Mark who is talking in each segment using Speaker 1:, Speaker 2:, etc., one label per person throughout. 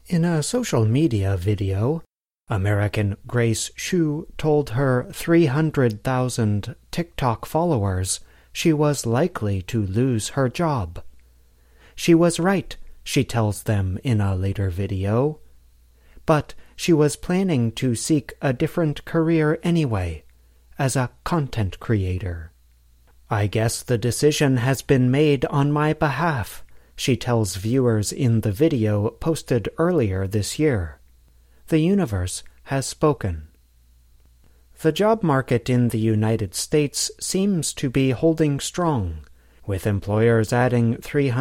Speaker 1: In a social media video, American Grace Hsu told her 300,000 TikTok followers she was likely to lose her job. She was right, she tells them in a later video. But she was planning to seek a different career anyway, as a content creator. I guess the decision has been made on my behalf, she tells viewers in the video posted earlier this year. The universe has spoken. The job market in the United States seems to be holding strong, with employers adding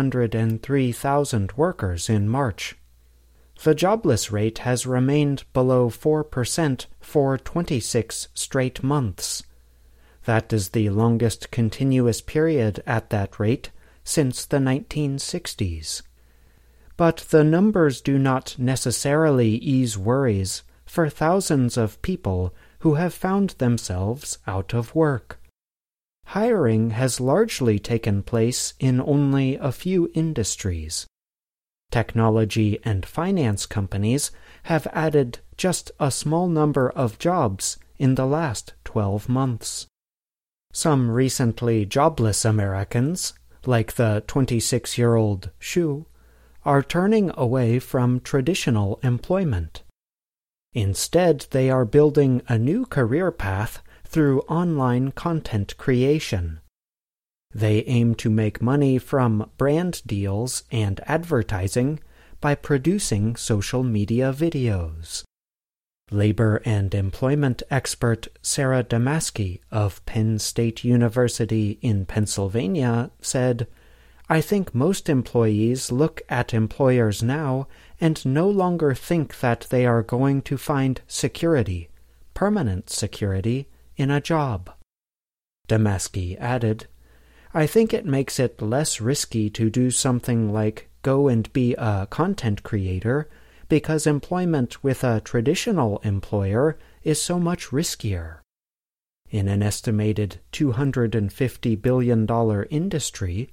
Speaker 1: 303,000 workers in March. The jobless rate has remained below 4% for 26 straight months. That is the longest continuous period at that rate since the 1960s. But the numbers do not necessarily ease worries for thousands of people who have found themselves out of work. Hiring has largely taken place in only a few industries. Technology and finance companies have added just a small number of jobs in the last 12 months. Some recently jobless Americans, like the 26-year-old Hsu, are turning away from traditional employment. Instead, they are building a new career path through online content creation. They aim to make money from brand deals and advertising by producing social media videos. Labor and employment expert Sarah Damaski of Penn State University in Pennsylvania said, "I think most employees look at employers now and no longer think that they are going to find security, permanent security, in a job." Damaski added, "I think it makes it less risky to do something like go and be a content creator because employment with a traditional employer is so much riskier." In an estimated $250 billion industry,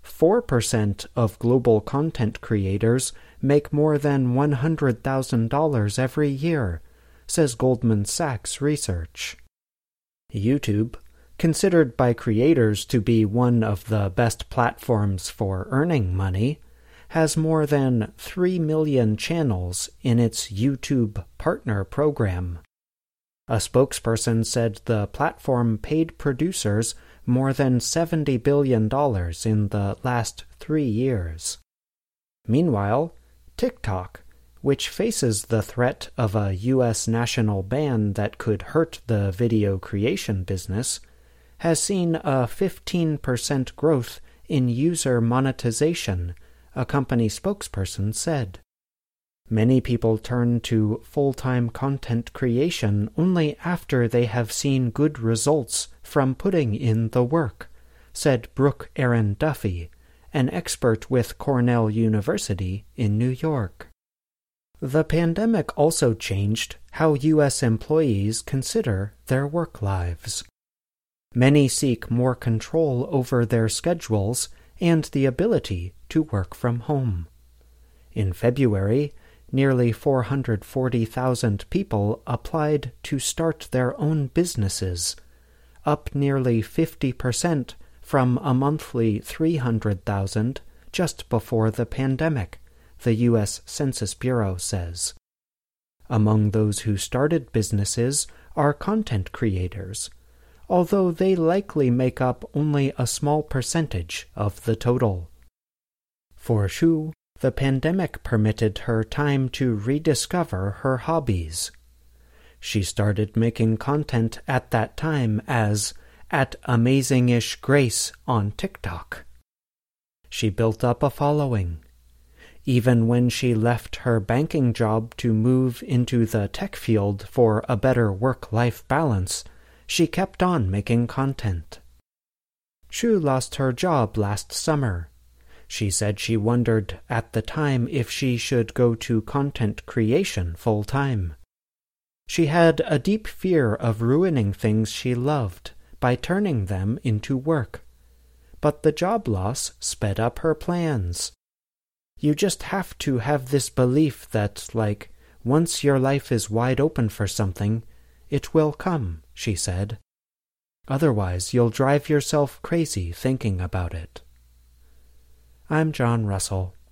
Speaker 1: 4% of global content creators make more than $100,000 every year, says Goldman Sachs research. YouTube, considered by creators to be one of the best platforms for earning money, has more than 3 million channels in its YouTube Partner program. A spokesperson said the platform paid producers more than $70 billion in the last 3 years. Meanwhile, TikTok, which faces the threat of a U.S. national ban that could hurt the video creation business, has seen a 15% growth in user monetization, a company spokesperson said. Many people turn to full-time content creation only after they have seen good results from putting in the work, said Brooke Aaron Duffy, an expert with Cornell University in New York. The pandemic also changed how U.S. employees consider their work lives. Many seek more control over their schedules and the ability to work from home. In February, nearly 440,000 people applied to start their own businesses, up nearly 50% from a monthly 300,000 just before the pandemic, the U.S. Census Bureau says. Among those who started businesses are content creators, although they likely make up only a small percentage of the total. For Hsu, the pandemic permitted her time to rediscover her hobbies. She started making content at that time as at Amazingish Grace on TikTok. She built up a following. Even when she left her banking job to move into the tech field for a better work-life balance, she kept on making content. Hsu lost her job last summer. She said she wondered at the time if she should go to content creation full-time. She had a deep fear of ruining things she loved by turning them into work. But the job loss sped up her plans. You just have to have this belief that, once your life is wide open for something, it will come, she said. Otherwise, you'll drive yourself crazy thinking about it. I'm John Russell.